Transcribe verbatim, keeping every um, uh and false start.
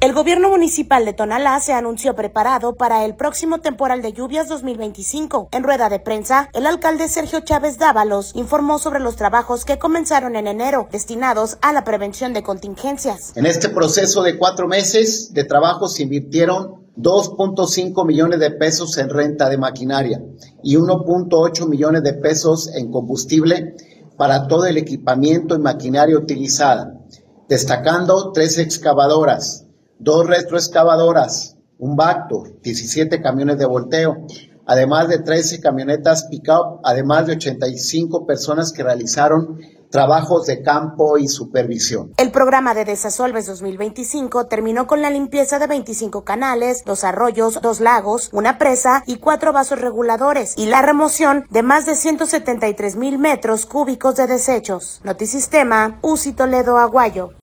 El gobierno municipal de Tonalá se anunció preparado para el próximo temporal de lluvias dos mil veinticinco. En rueda de prensa, el alcalde Sergio Chávez Dávalos informó sobre los trabajos que comenzaron en enero, destinados a la prevención de contingencias. En este proceso de cuatro meses de trabajo se invirtieron dos punto cinco millones de pesos en renta de maquinaria y uno punto ocho millones de pesos en combustible para todo el equipamiento y maquinaria utilizada, destacando tres excavadoras, dos retroexcavadoras, un Vactor, diecisiete camiones de volteo, además de trece camionetas pick-up, además de ochenta y cinco personas que realizaron trabajos de campo y supervisión. El programa de Desasolves dos mil veinticinco terminó con la limpieza de veinticinco canales, dos arroyos, dos lagos, una presa y cuatro vasos reguladores, y la remoción de más de ciento setenta y tres mil metros cúbicos de desechos. Notisistema, Uzi Toledo Aguayo.